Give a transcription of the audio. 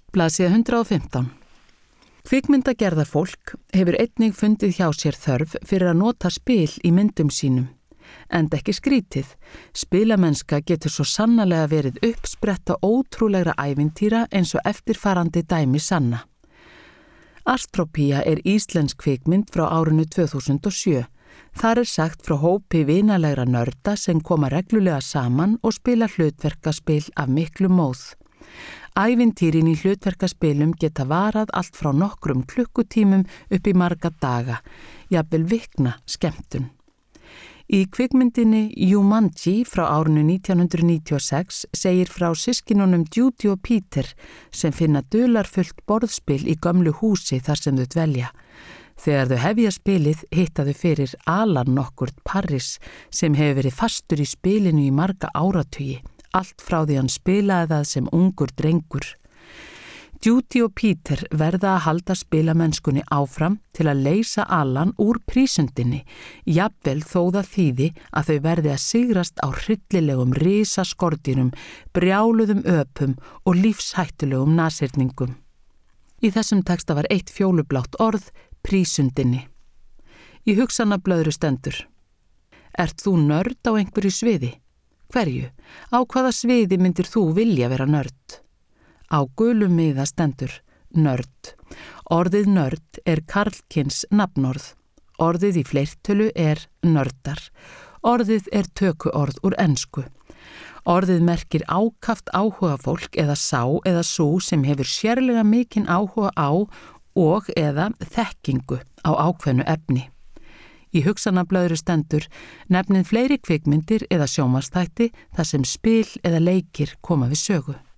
Blaðsíða 115. Kvikmyndagerðarfólk hefur einnig fundið hjá sér þörf fyrir að nota spil í myndum sínum. Enda ekki skrítið. Spilamennska getur svo sannarlega verið uppspretta ótrúlegra ævintýra eins og eftirfarandi dæmi sanna. Astropía er íslensk kvikmynd frá árinu 2007. Þar sagt frá hópi vinalegra nörda sem koma reglulega saman og spila hlutverkaspil af miklu móð. Ævintýrin í hlutverkaspilum geta varað allt frá nokkrum klukkutímum upp í marga daga, jafnvel vikna skemmtun. Í kvikmyndinni Jumanji frá árinu 1996 segir frá systkinunum Judy og Peter sem finna dularfullt borðspil í gömlu húsi þar sem þau dvelja. Þegar þau hefja spilið hitta þau fyrir Alan nokkurt Parris sem hefur verið fastur í spilinu í marga áratugi, allt frá því hann spilaði það sem ungur drengur. Judy og Peter verða að halda spilamennskunni áfram til að leysa Alan úr prísundinni, jafnvel þó það þýði að þau verði að sigrast á hryllilegum risaskordýrum, brjáluðum öpum og lífshættulegum nasirningum. Í þessum texta var eitt fjólublátt orð, prísundinni. Í hugsanablöðru stendur: Ert þú nörd á einhverju sviði? Hverju? Á hvaða sviði myndir þú vilja vera nörd? Á gulum miða stendur nörd. Orðið nörd er karlkyns nafnorð. Orðið í fleirtölu er nördar. Orðið er tökuorð úr ensku. Orðið merkir ákaft áhuga fólk eða sá eða sú sem hefur sérlega mikinn áhuga á og eða þekkingu á ákveðnu efni. Í hugsanablöðru stendur nefnið fleiri kvikmyndir eða sjónvarpsþætti þar sem spil eða leikir koma við sögu.